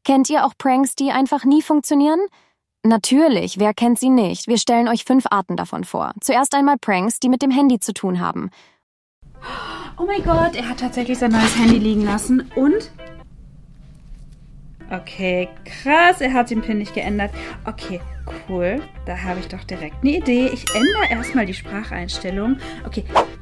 Kennt ihr auch Pranks, die einfach nie funktionieren? Natürlich, wer kennt sie nicht? Wir stellen euch 5 Arten davon vor. Zuerst einmal Pranks, die mit dem Handy zu tun haben. Oh mein Gott, er hat tatsächlich sein neues Handy liegen lassen und... Okay, krass, er hat den PIN nicht geändert. Okay, cool, da habe ich doch direkt eine Idee. Ich ändere erstmal die Spracheinstellung. Okay,